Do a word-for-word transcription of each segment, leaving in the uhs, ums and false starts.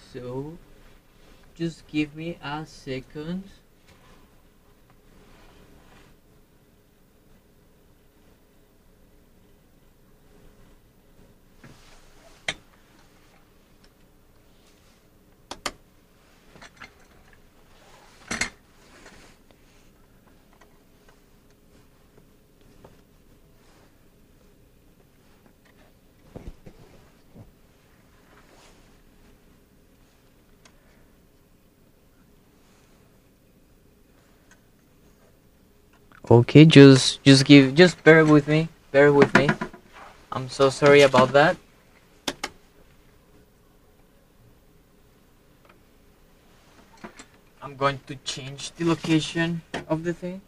So, just give me a second. Okay, just just give just bear with me. Bear with me. I'm so sorry about that. I'm going to change the location of the thing.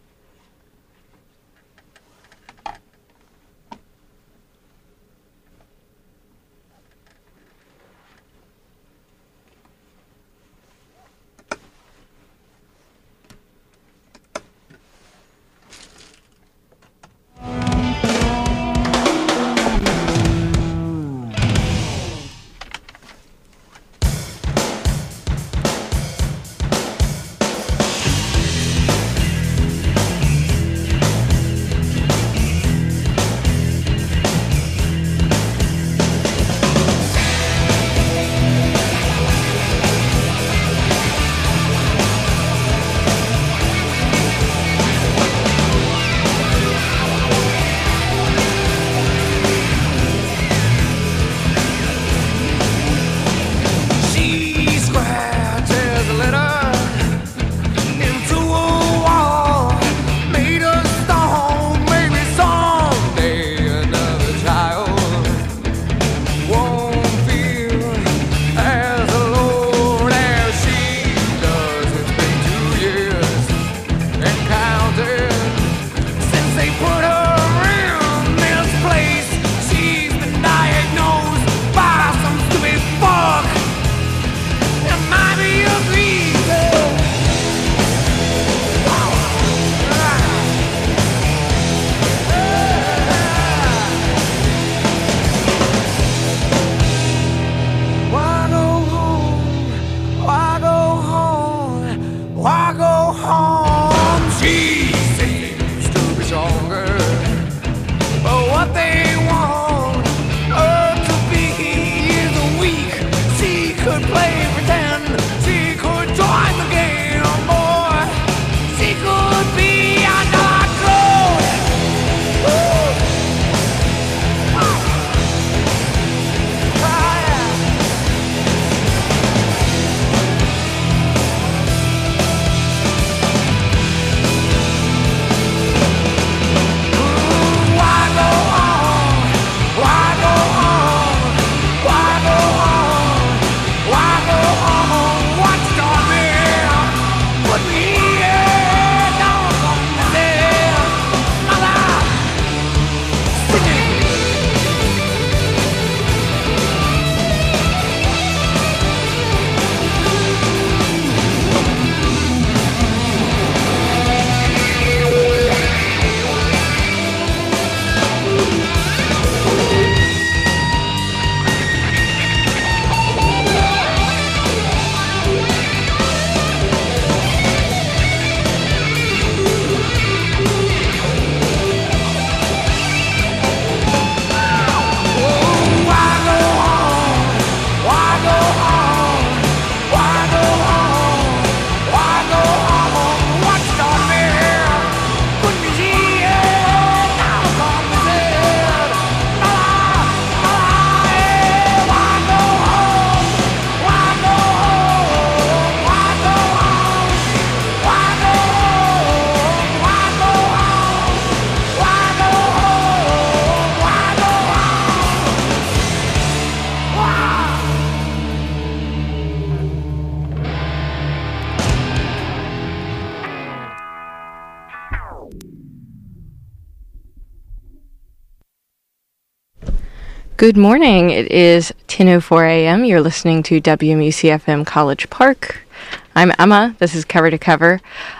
Good morning. It is ten oh four a.m. You're listening to W M U C F M College Park. I'm Emma. This is Cover to Cover.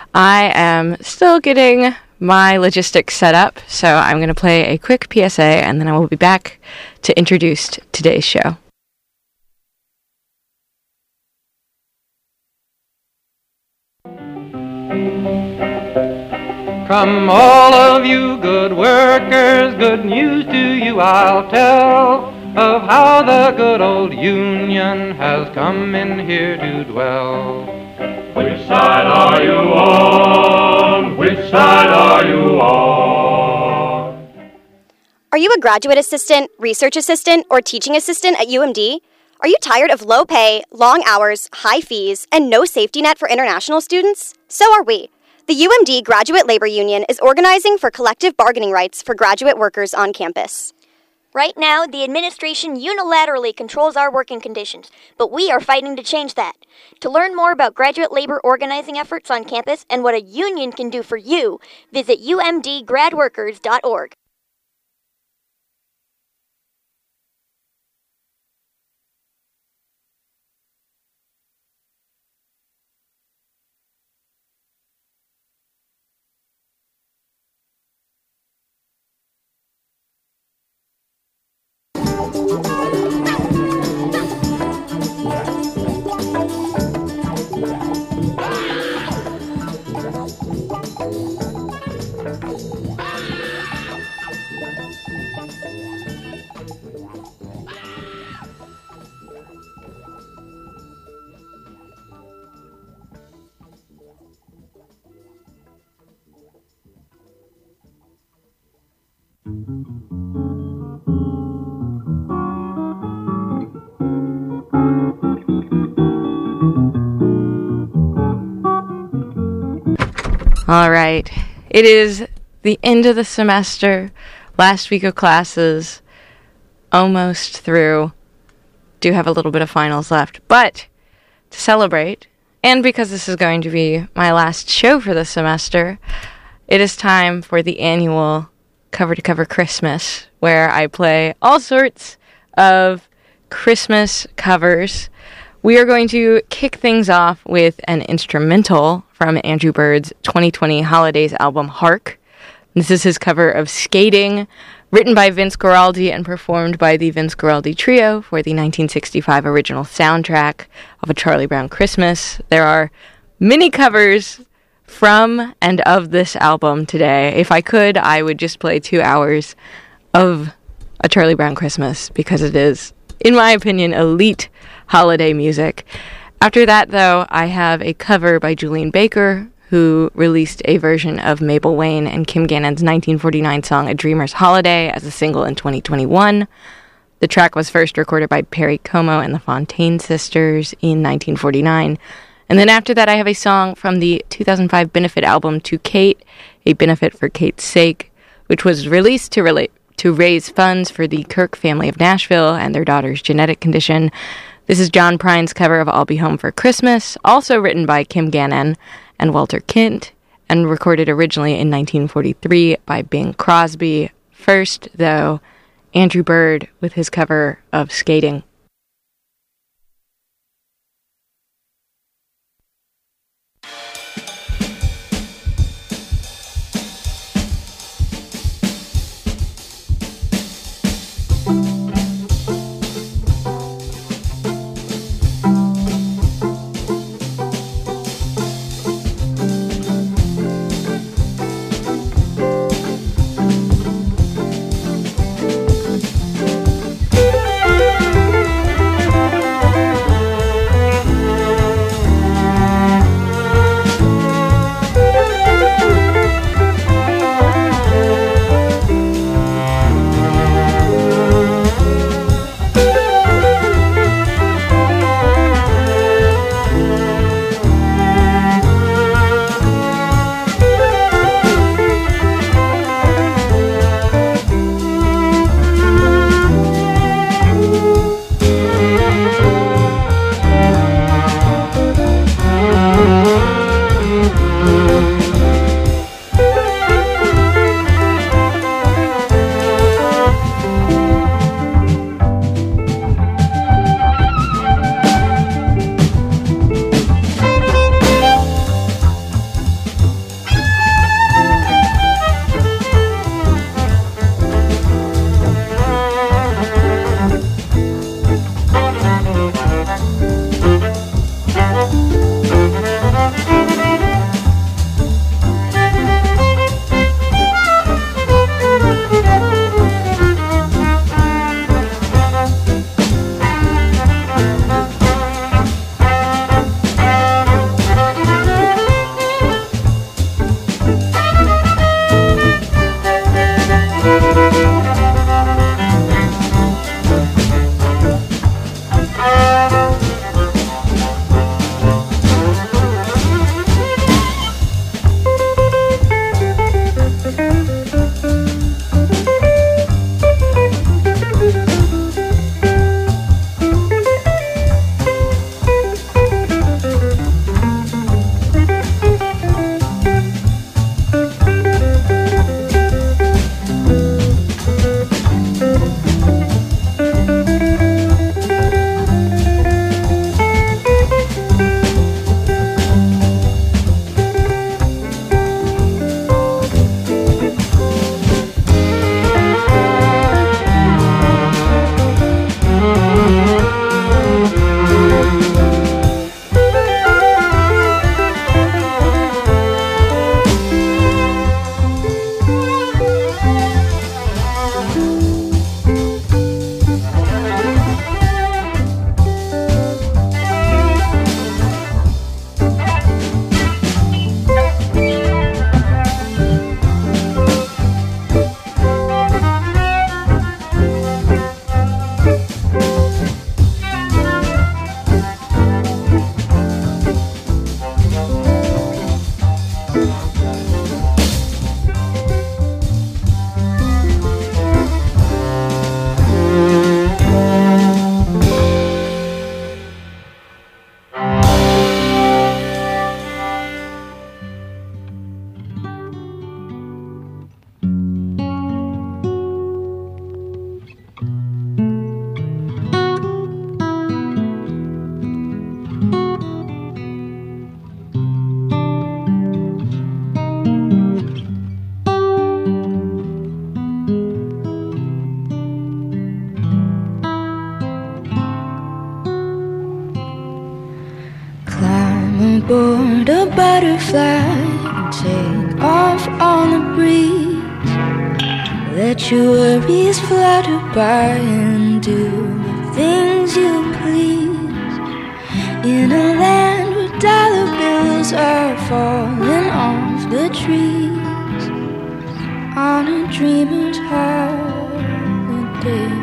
I am still getting my logistics set up, so I'm going to play a quick P S A, and then I will be back to introduce today's show. From all of you good workers, good news to you I'll tell, of how the good old Union has come in here to dwell. Which side are you on? Which side are you on? Are you a graduate assistant, research assistant, or teaching assistant at U M D? Are you tired of low pay, long hours, high fees, and no safety net for international students? So are we. The U M D Graduate Labor Union is organizing for collective bargaining rights for graduate workers on campus. Right now, the administration unilaterally controls our working conditions, but we are fighting to change that. To learn more about graduate labor organizing efforts on campus and what a union can do for you, visit u m d grad workers dot org. All right. It is the end of the semester, last week of classes, almost through. Do have a little bit of finals left. But to celebrate, and because this is going to be my last show for the semester, it is time for the annual Cover to Cover Christmas, where I play all sorts of Christmas covers. We are going to kick things off with an instrumental from Andrew Bird's twenty twenty Holidays album, Hark. This is his cover of Skating, written by Vince Guaraldi and performed by the Vince Guaraldi Trio for the nineteen sixty-five original soundtrack of A Charlie Brown Christmas. There are many covers from and of this album today. If I could, I would just play two hours of A Charlie Brown Christmas, because it is, in my opinion, elite holiday music. After that, though, I have a cover by Julian Baker, who released a version of Mabel Wayne and Kim Gannon's nineteen forty-nine song A Dreamer's Holiday as a single in twenty twenty-one. The track was first recorded by Perry Como and the Fontaine Sisters in nineteen forty-nine. And then after that, I have a song from the two thousand five benefit album To Kate, a benefit for Kate's sake, which was released to relate to raise funds for the Kirk family of Nashville and their daughter's genetic condition. This is John Prine's cover of I'll Be Home for Christmas, also written by Kim Gannon and Walter Kent, and recorded originally in nineteen forty-three by Bing Crosby. First, though, Andrew Bird with his cover of Skating. aboard a butterfly and take off on the breeze. Let your worries flutter by and do the things you please. In a land where dollar bills are falling off the trees, on a dreamer's holiday.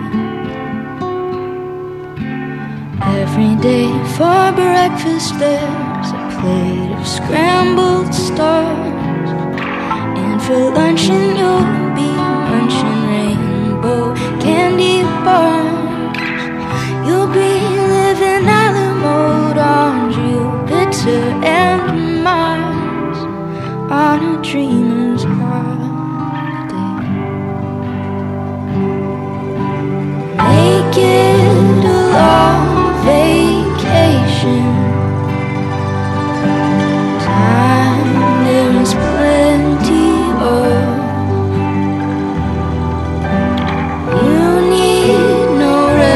Every day for breakfast there's a plate of scrambled stars, and for luncheon you'll be munching rainbow candy bars. You'll be living a la mode on Jupiter and Mars, on a dreamer's holiday. Make it a long vacation. Time there is plenty of. You need no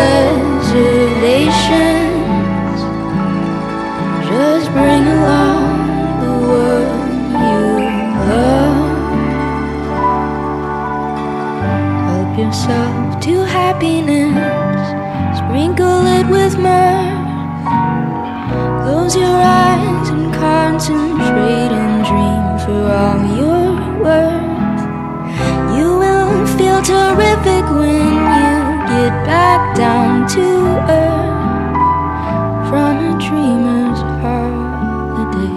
reservations. Just bring along the one you love. Help yourself to happiness. Sprinkle it with mirth. Close your eyes and concentrate and dream for all you're worth. You will feel terrific when you get back down to earth, from a dreamer's holiday.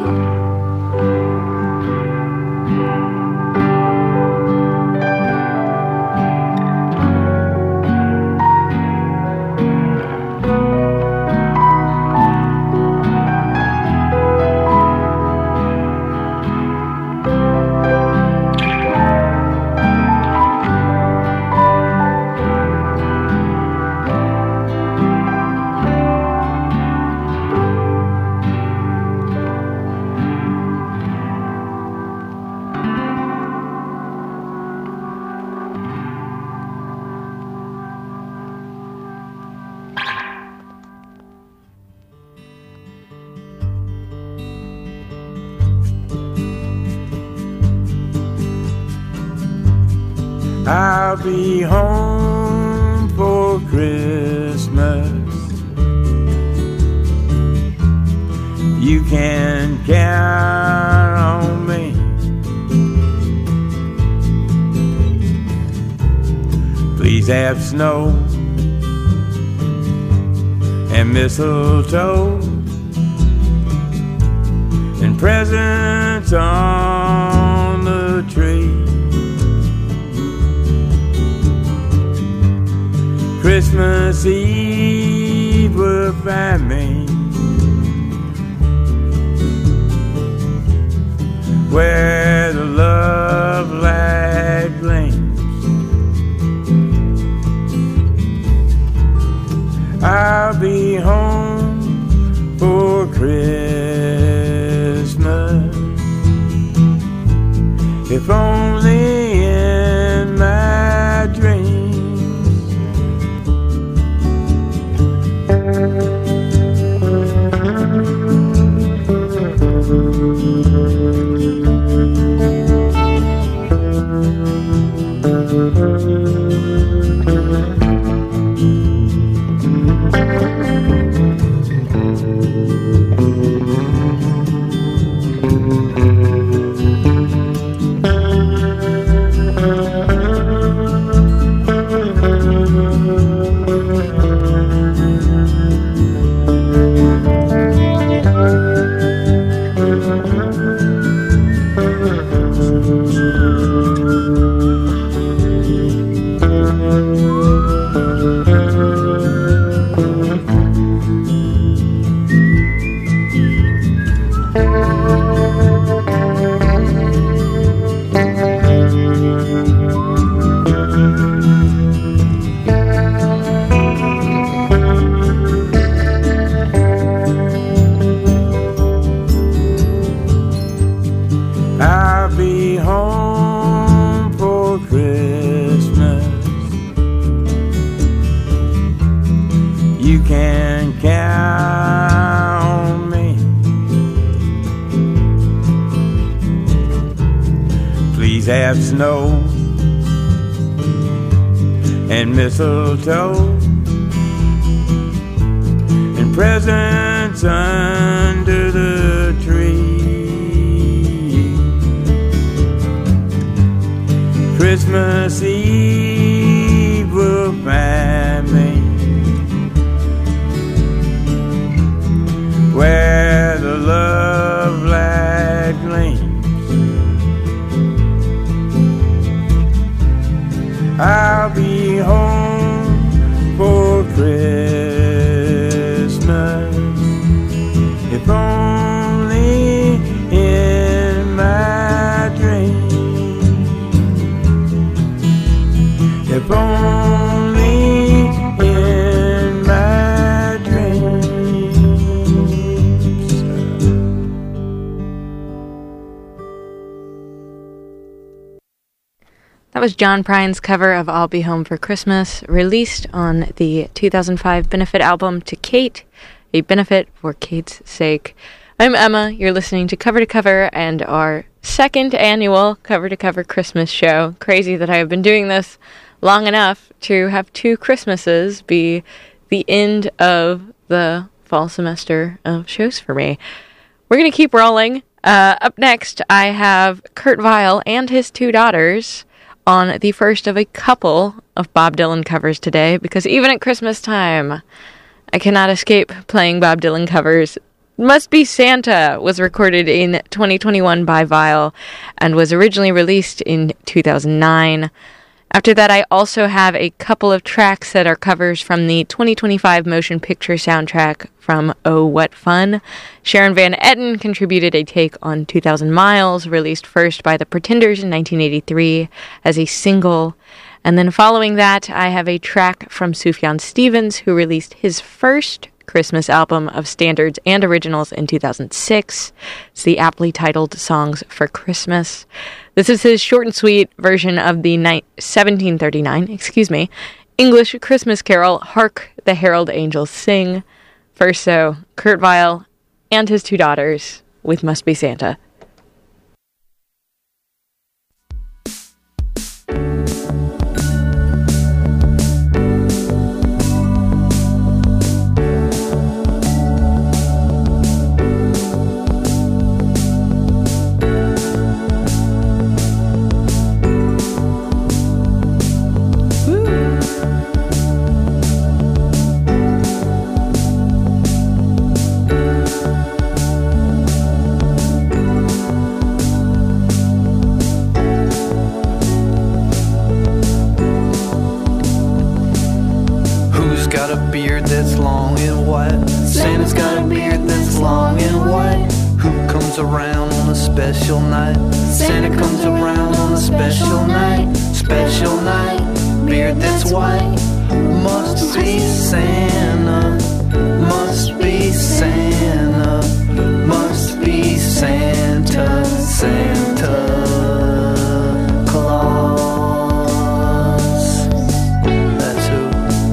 I'll be home for Christmas. You can count on me. Please have snow and mistletoe and presents on the tree. Christmas Eve will find me where the love light gleams. I'll be home for Christmas, if only in my dreams. have snow and mistletoe and presents under the tree. Christmas Eve will find me where the love light gleams. I'll be home for Christmas, if only in my dreams, if only in my dreams. That was John Prine's cover of I'll Be Home for Christmas, released on the two thousand five benefit album To Kate, a benefit for Kate's sake. I'm Emma, you're listening to Cover to Cover and our second annual Cover to Cover Christmas show. Crazy that I have been doing this long enough to have two Christmases be the end of the fall semester of shows for me. We're going to keep rolling. Uh, up next, I have Kurt Vile and his two daughters on the first of a couple of Bob Dylan covers today, because even at Christmas time, I cannot escape playing Bob Dylan covers. Must Be Santa was recorded in twenty twenty-one by Vile and was originally released in two thousand nine. After that, I also have a couple of tracks that are covers from the twenty twenty-five motion picture soundtrack from Oh What Fun. Sharon Van Etten contributed a take on two thousand Miles, released first by The Pretenders in nineteen eighty-three as a single. And then following that, I have a track from Sufjan Stevens, who released his first Christmas album of standards and originals in two thousand six. It's the aptly titled Songs for Christmas. This is his short and sweet version of the ni- seventeen thirty-nine, excuse me, English Christmas carol, Hark the Herald Angels Sing. First, so, Kurt Vile and his two daughters with Must Be Santa. That's long and white. Santa's got a beard that's long and white. Who comes around on a special night? Santa comes around on a special night. Special night, beard that's white. Must be Santa. Must be Santa. Must be Santa. Santa Claus. That's who.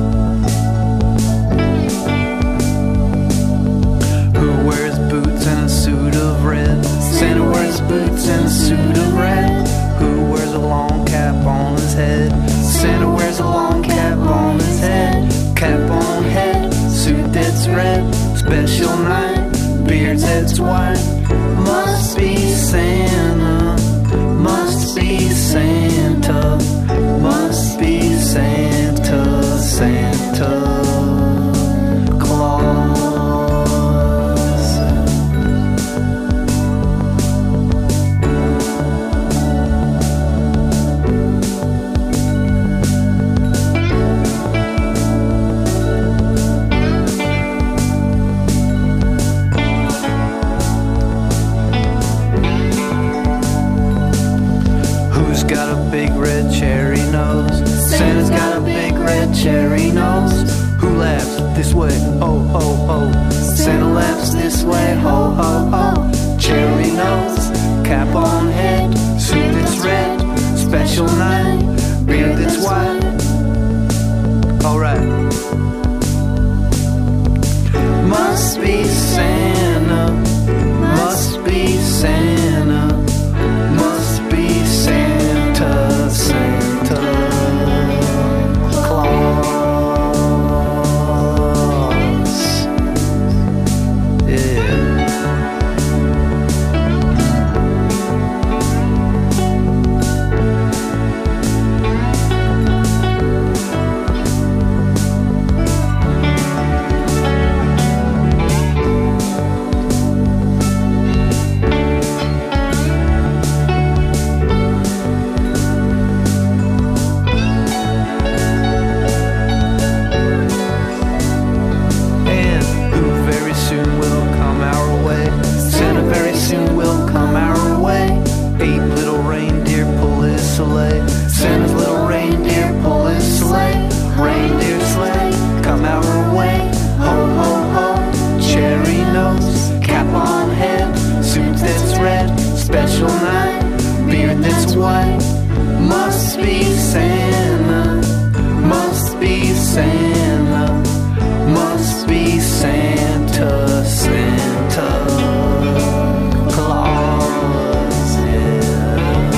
Santa wears boots and a suit of red. Who wears a long cap on his head? Santa wears a long cap on his head. Cap on head, suit that's red. Special night, beard that's white. Must be Santa. Must be Santa. Must be Santa. Santa Claus. Cherry nose. Who laughs this way? Ho, ho, ho. Santa laughs this way. Ho, ho, ho. Cherry nose. Cap on head. Suit that's red. Special night. Beard that's white. Alright. Must be Santa. Must be Santa. Must be Santa. be Santa, must be Santa, must be Santa, Santa Claus, yeah.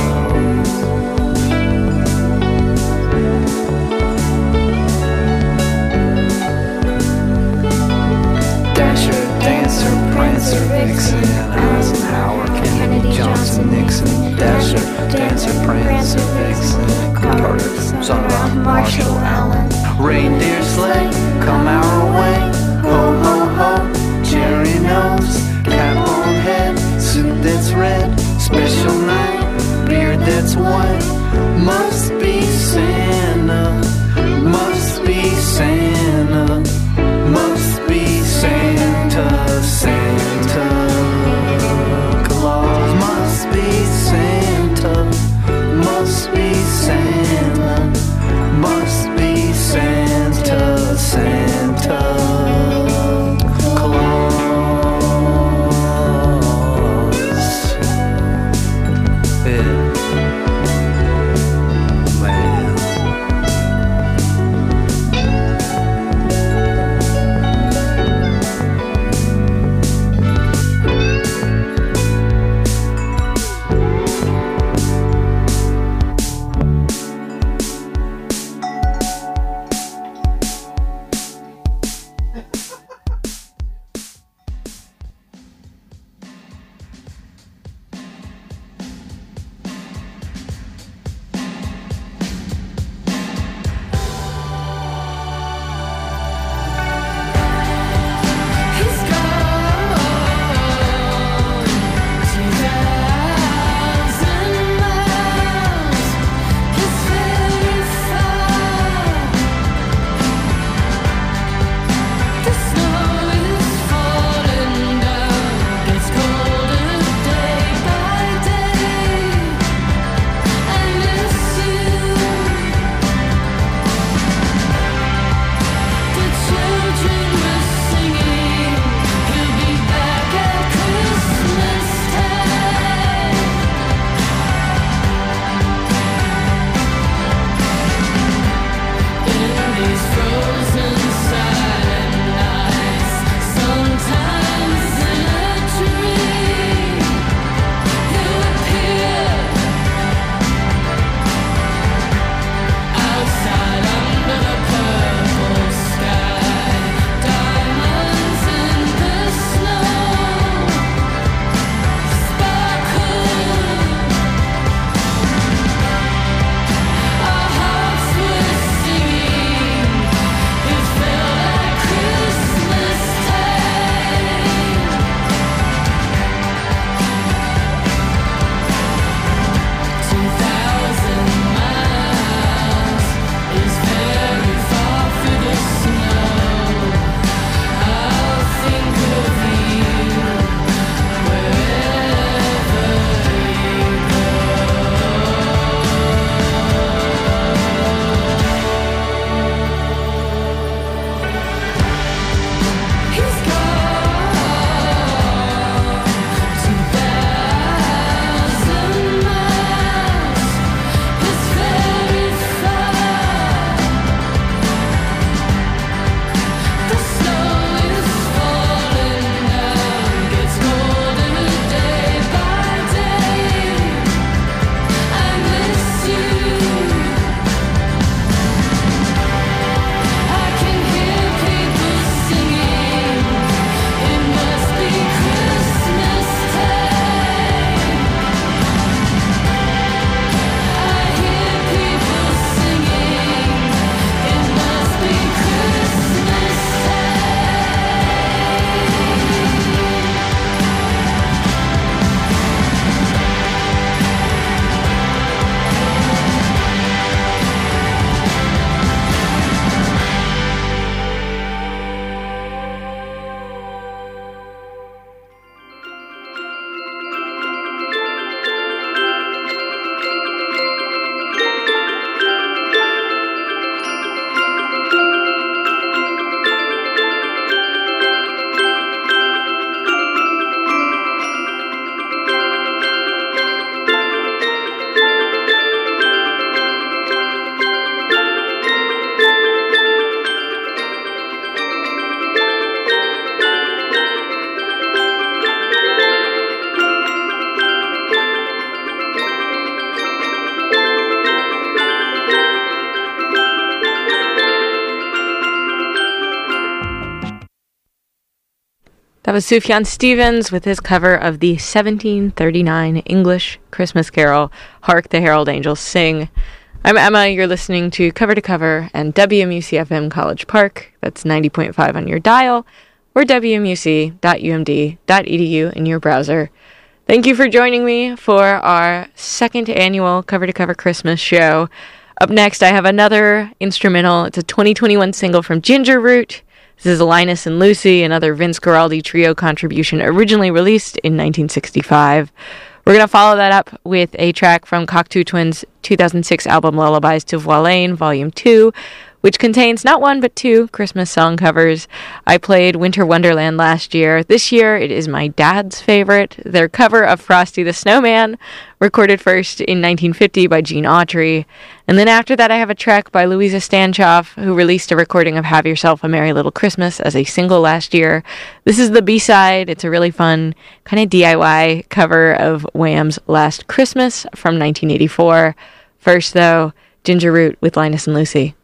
Dasher, Dancer, Prancer, Vixen, Eisenhower, Kennedy, Johnson, Nixon. Dasher, Dancer, Prancer, Vixen, Carter, Son of Marshall Allen. Reindeer sleigh, come our way. Ho, ho, ho, cherry nose, cap on head, suit that's red, special night, beard that's white. Must be Santa, must be Santa, must be Santa, Santa Claus. Must be Santa, must be Santa, must be Santa, Santa That was Sufjan Stevens with his cover of the seventeen thirty-nine English Christmas carol, Hark the Herald Angels Sing. I'm Emma, you're listening to Cover to Cover and W M U C F M College Park. That's ninety point five on your dial, or w m u c dot u m d dot e d u in your browser. Thank you for joining me for our second annual Cover to Cover Christmas show. Up next, I have another instrumental. It's a twenty twenty-one single from Ginger Root. This is Linus and Lucy, another Vince Guaraldi trio contribution originally released in nineteen sixty-five. We're going to follow that up with a track from Cocteau Twins' two thousand six album Lullabies to Voilane, Volume two, which contains not one but two Christmas song covers. I played Winter Wonderland last year. This year, it is my dad's favorite. Their cover of Frosty the Snowman, recorded first in nineteen fifty by Gene Autry. And then after that, I have a track by Louisa Stanchoff, who released a recording of Have Yourself a Merry Little Christmas as a single last year. This is the B-side. It's a really fun kind of D I Y cover of Wham's Last Christmas from nineteen eighty-four. First, though, Ginger Root with Linus and Lucy.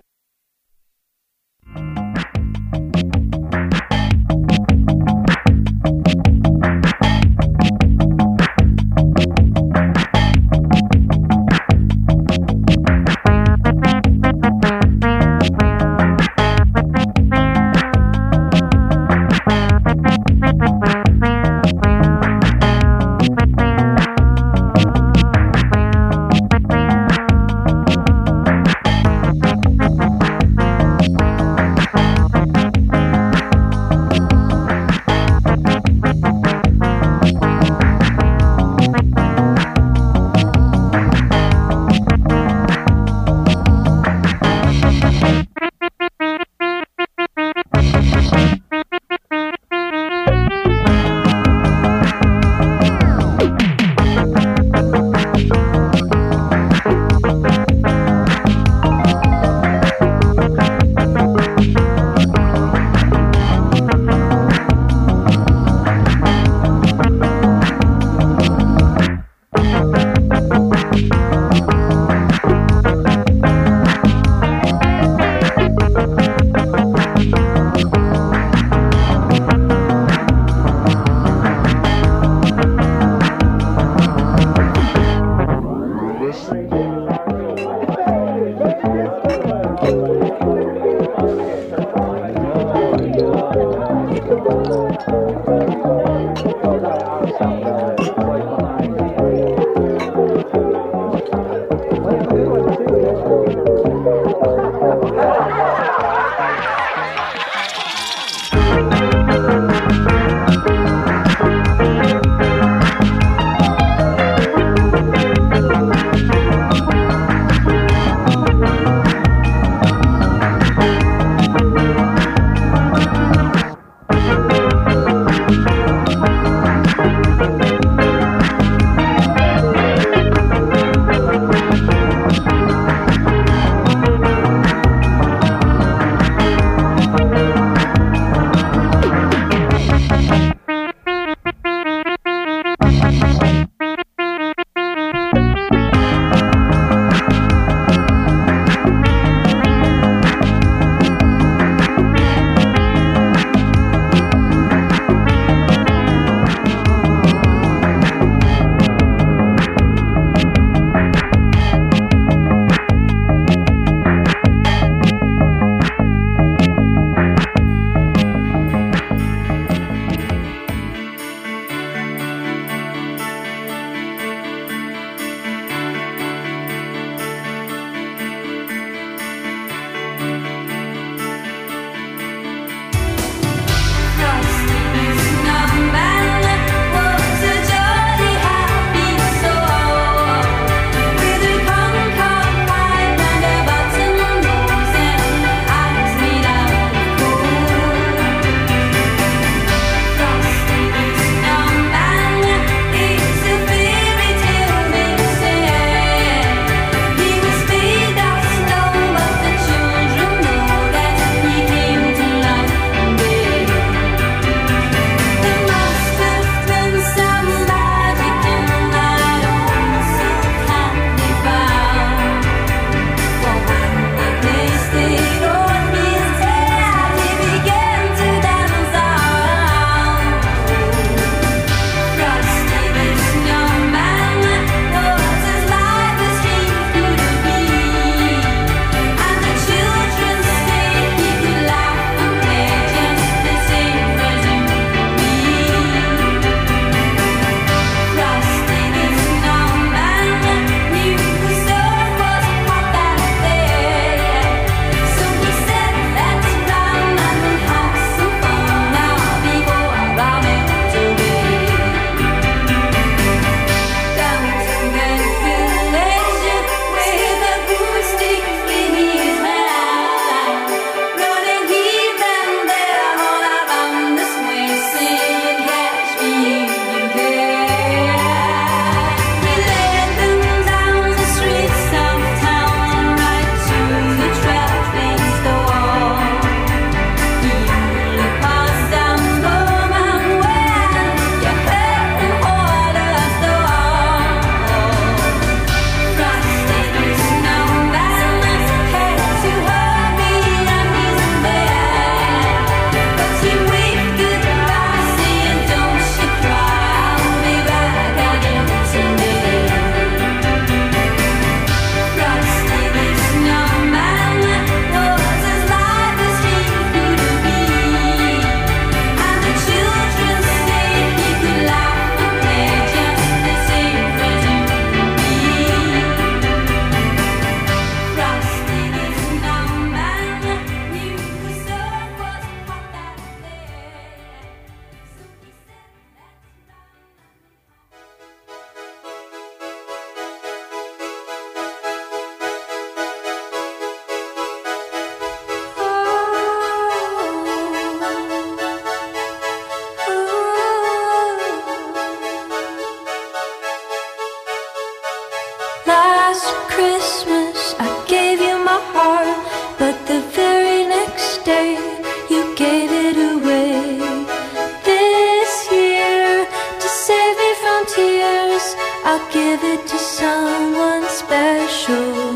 I'll give it to someone special.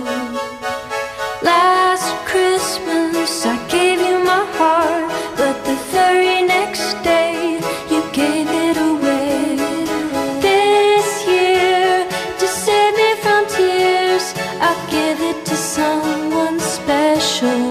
Last Christmas I gave you my heart, but the very next day you gave it away. This year, to save me from tears, I'll give it to someone special.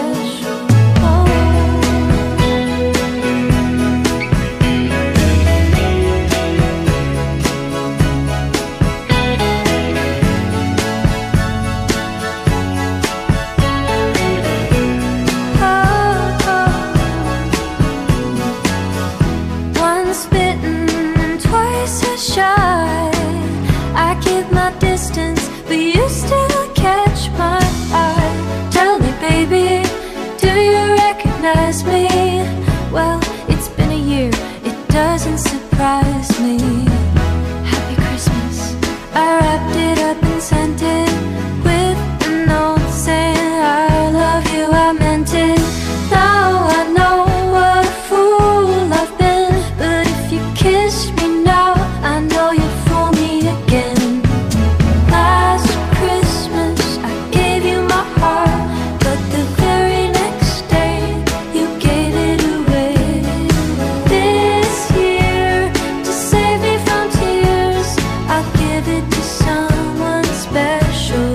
Me. Well, it's been a year, it doesn't surprise me. Happy Christmas. I wrapped it up and sent it with a note saying I love you, I meant it. Now I know what a fool I've been, but if you kissed me now, I know you'd fool me again. Last Christmas I gave you my heart, but the very next day you gave it away. This year, to save me from tears, I'll give it to someone special.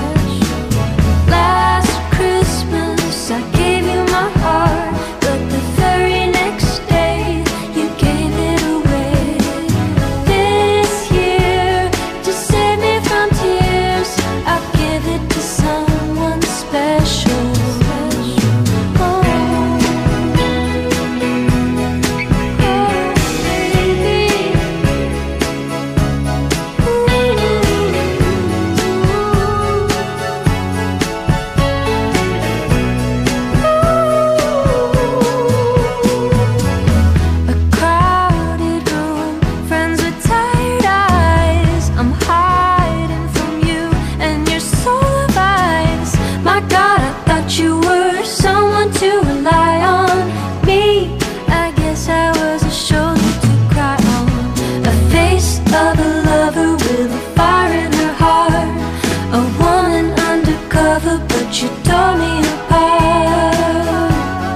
Last Christmas I gave you my heart, but the very next day you gave it away. This year, to save me from tears, I'll give it to someone special. Oh, a crowded room, friends with tired eyes. I'm hiding from you and your soul of ice. My God, I thought you were someone to rely on. Me, I guess I was a shoulder to cry on. A face of a lover with a fire in her heart. A woman undercover, but you tore me apart.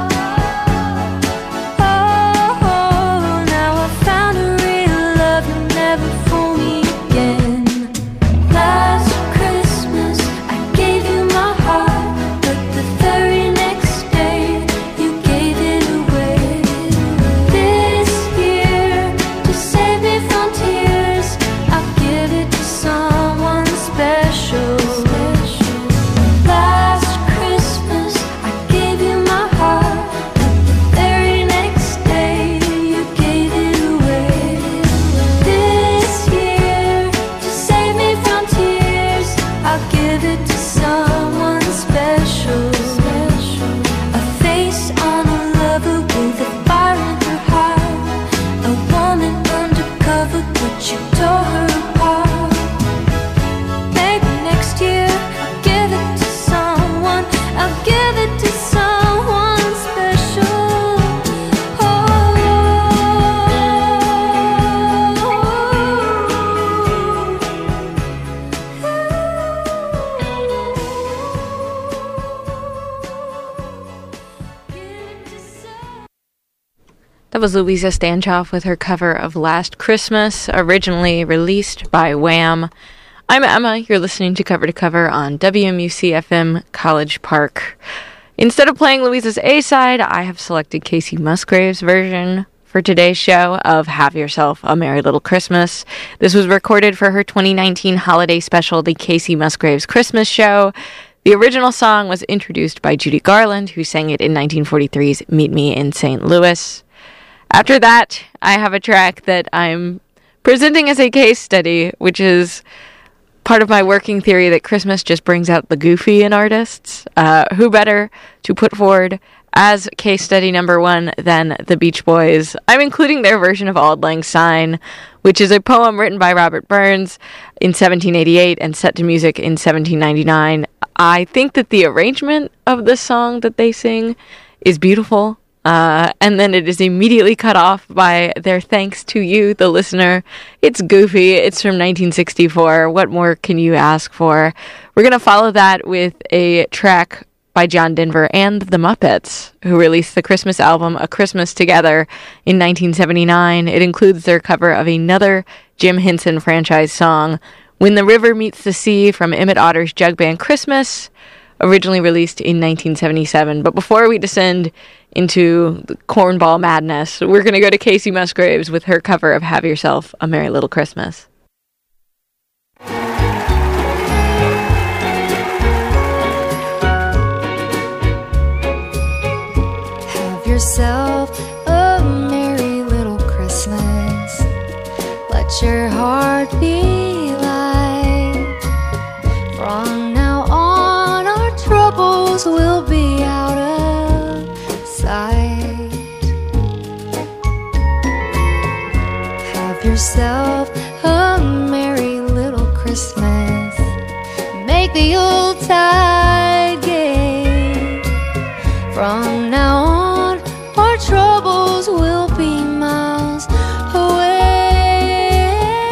Oh, now I found a real love, you'll never fool me again. Last Christmas I gave you my heart, but the very next day you gave it away. This year, to save me from tears, I'll give it to someone special. Last Christmas I gave you my heart, but the very next day you gave it away. This year, to save me from tears, I'll give it to someone special. A face on a lover with a fire in her heart. A woman undercover, but you tore her apart. Maybe next year I'll give it to someone. I'll give it to someone special. That was Louisa Stanchoff with her cover of Last Christmas, originally released by Wham. I'm Emma. You're listening to Cover to Cover on W M U C F M College Park. Instead of playing Louisa's A-side, I have selected Casey Musgrave's version for today's show of Have Yourself a Merry Little Christmas. This was recorded for her twenty nineteen holiday special, The Casey Musgraves Christmas Show. The original song was introduced by Judy Garland, who sang it in nineteen forty-three's Meet Me in Saint Louis. After that, I have a track that I'm presenting as a case study, which is part of my working theory that Christmas just brings out the goofy in artists. Uh, who better to put forward as case study number one than the Beach Boys? I'm including their version of Auld Lang Syne, which is a poem written by Robert Burns in seventeen eighty-eight and set to music in seventeen ninety-nine. I think that the arrangement of the song that they sing is beautiful. Uh, and then it is immediately cut off by their thanks to you, the listener. It's goofy. It's from nineteen sixty-four. What more can you ask for? We're going to follow that with a track by John Denver and the Muppets, who released the Christmas album A Christmas Together in nineteen seventy-nine. It includes their cover of another Jim Henson franchise song, When the River Meets the Sea, from Emmett Otter's Jug Band Christmas, originally released in nineteen seventy-seven. But before we descend into the cornball madness, we're going to go to Casey Musgraves with her cover of Have Yourself a Merry Little Christmas. Have yourself a merry little Christmas. Let your heart be light. From now on, our troubles will be out of sight. Have yourself a merry little Christmas. Make the Yuletide gay. From now on, our troubles will be miles away.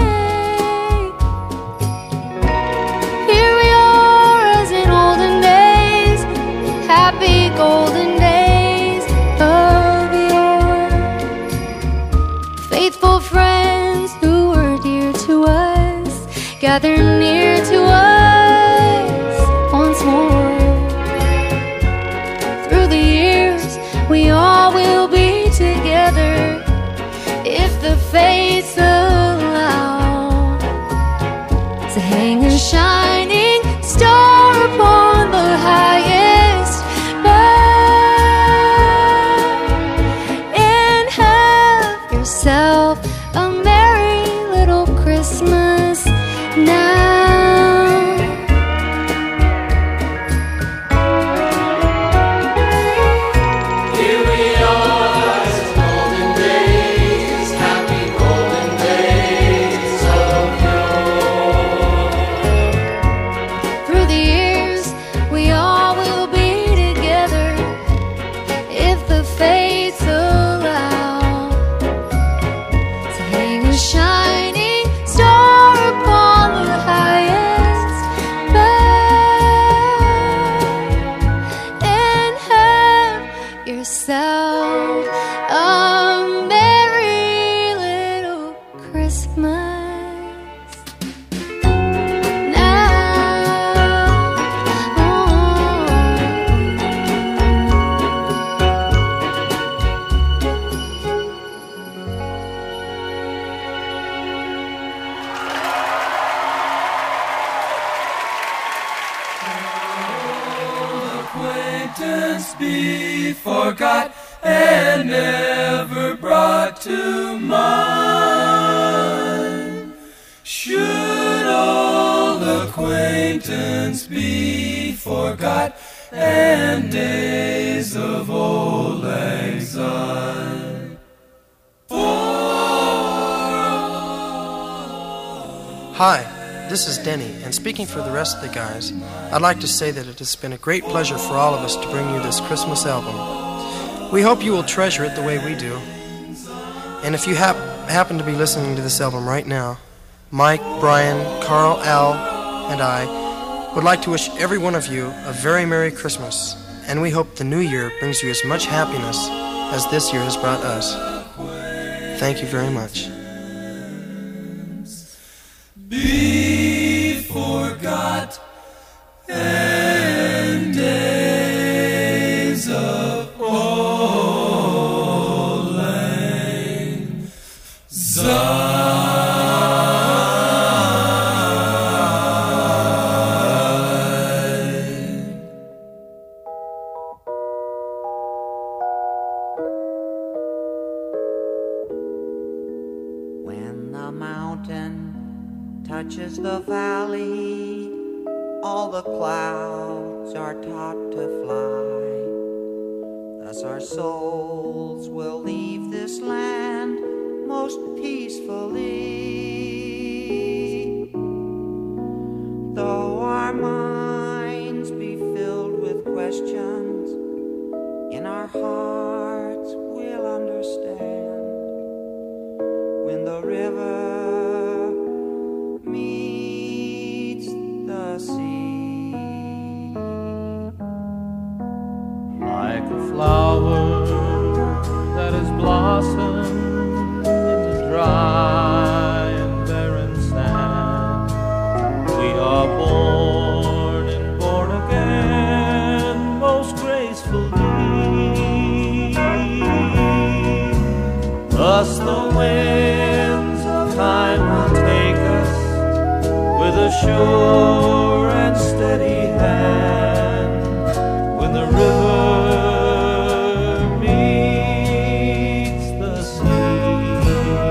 Here we are as in olden days, happy golden days of yore. Faithful friends who were dear to us, gather near to us once more. Through the years, we all will be together if the fates allow. To hang a shining star upon the highest bough, and have yourself a merry little Christmas now. Through the years, we all will be together if the fates allow. To hang a shining star upon the highest bough, and have yourself a merry little Christmas. Acquaintance be forgot and never brought to mind. Should old acquaintance be forgot and days of old lang syne. Hi, this is Denny, and speaking for the rest of the guys, I'd like to say that it has been a great pleasure for all of us to bring you this Christmas album. We hope you will treasure it the way we do. And if you hap- happen to be listening to this album right now, Mike, Brian, Carl, Al, and I would like to wish every one of you a very Merry Christmas, and we hope the new year brings you as much happiness as this year has brought us. Thank you very much. Be forgot and days of old lang syne. When the mountain touches the valley, all the clouds are taught to fly. Thus our souls will leave this land most peacefully. Though our minds be filled with questions, in our hearts the river meets the sea. Like a flower that has blossomed in the dry and barren sand, we are born and born again most gracefully. Thus the winds of time will take us with a sure and steady hand when the river meets the sea.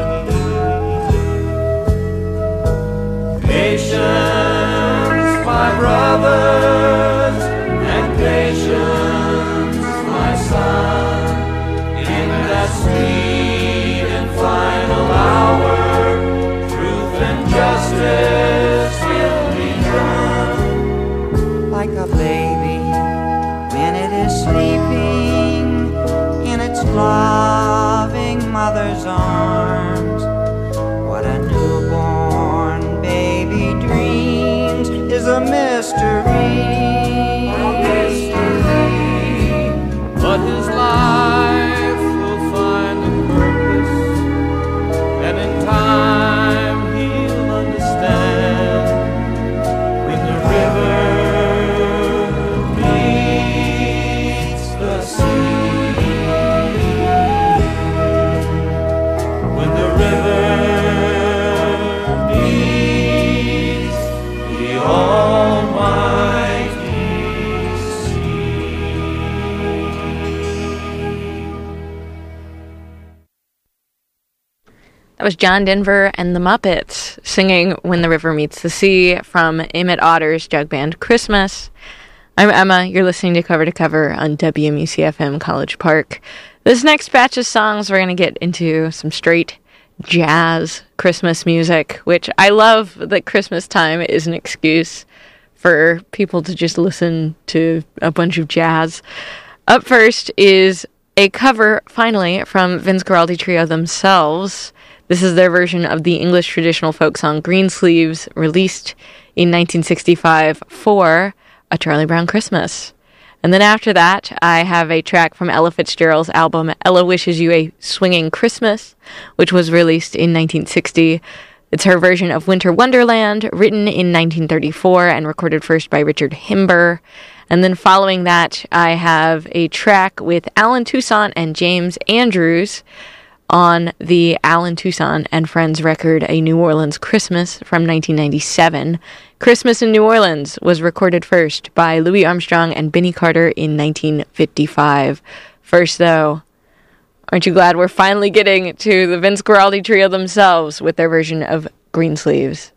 Patience, my brothers, and patience, my son, in that sweet and final hour, truth and justice will be done. Like a baby when it is sleeping in its loving mother's arms. What a newborn baby dreams is a mystery. A mystery. But his life will find a purpose, and in time he'll understand when the river meets the sea. When the river meets the almighty sea. That was John Denver and the Muppets singing When the River Meets the Sea from Emmett Otter's Jug Band Christmas. I'm Emma. You're listening to Cover to Cover on W M U C F M College Park. This next batch of songs, we're going to get into some straight jazz Christmas music, which I love that Christmas time is an excuse for people to just listen to a bunch of jazz. Up first is a cover, finally, from Vince Guaraldi Trio themselves. This is their version of the English traditional folk song Greensleeves, released in nineteen sixty-five for A Charlie Brown Christmas. And then after that, I have a track from Ella Fitzgerald's album Ella Wishes You a Swinging Christmas, which was released in nineteen sixty. It's her version of Winter Wonderland, written in nineteen thirty-four and recorded first by Richard Himber. And then following that, I have a track with Alan Toussaint and James Andrews on the Alan Toussaint and Friends record, A New Orleans Christmas, from nineteen ninety-seven. Christmas in New Orleans was recorded first by Louis Armstrong and Benny Carter in nineteen fifty-five. First, though, aren't you glad we're finally getting to the Vince Guaraldi Trio themselves with their version of Greensleeves?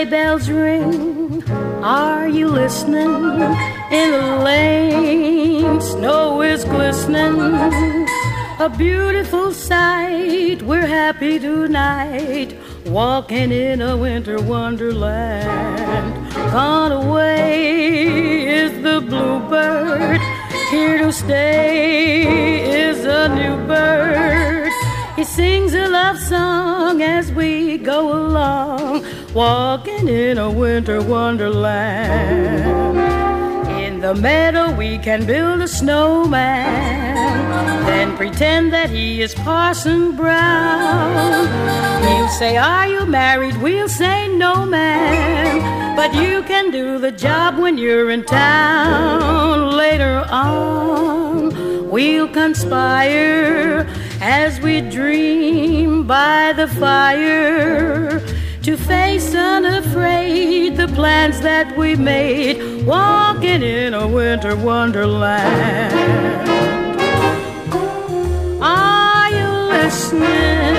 sleigh bells ring. Are you listening? In the lane, snow is glistening. A beautiful sight, we're happy tonight, walking in a winter wonderland. Gone away is the bluebird, here to stay is a new bird. He sings a love song as we go along, walking in a winter wonderland. In the meadow we can build a snowman, then pretend that he is Parson Brown. He'll say, are you married? We'll say, no, ma'am. But you can do the job when you're in town. Later on, we'll conspire as we dream by the fire, to face unafraid the plans that we made, walking in a winter wonderland. Are you listening?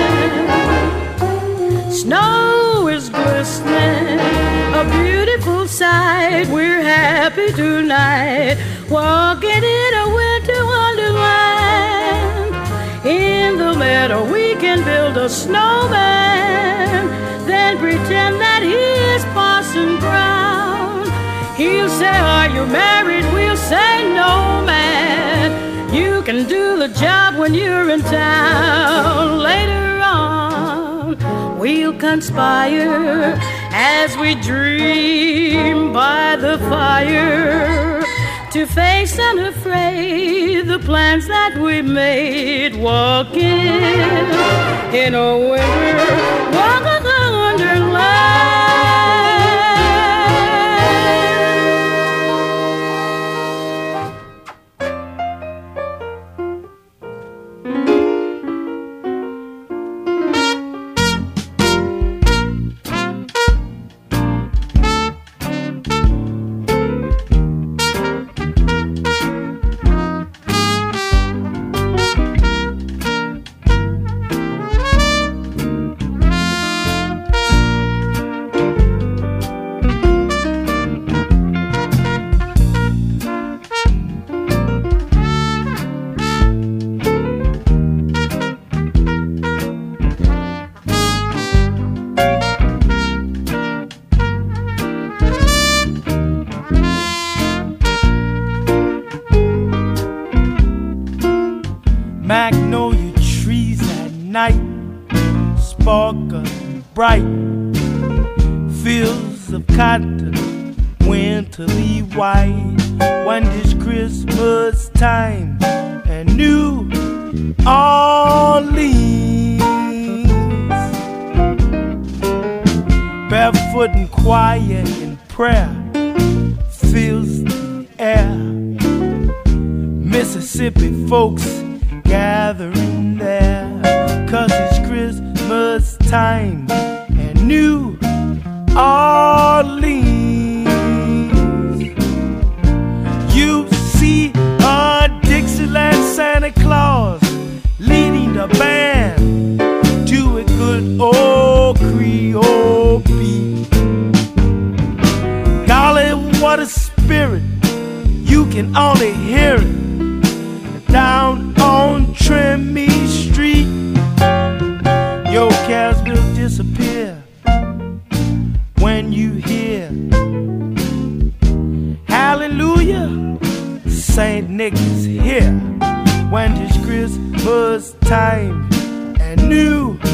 Snow is glistening, a beautiful sight. We're happy tonight, walking in a winter wonderland. In the meadow we can build a snowman, then pretend that he is Parson Brown. He'll say, are you married? We'll say, no, man. You can do the job when you're in town. Later on, we'll conspire as we dream by the fire, to face unafraid the plans that we made, walking in a winter wonderland. Magnolia trees at night sparkle bright, fields of cotton winterly white. When it's Christmas time and New Orleans, barefoot and quiet in prayer fills the air. Mississippi folks gathering there, 'cause it's Christmas time and New Orleans. You see a Dixieland Santa Claus leading the band to a good old Creole beat. Golly, what a spirit, you can only hear it down on Trimmy Street. Your cares will disappear when you hear hallelujah, Saint Nick is here. When it's Christmas time and New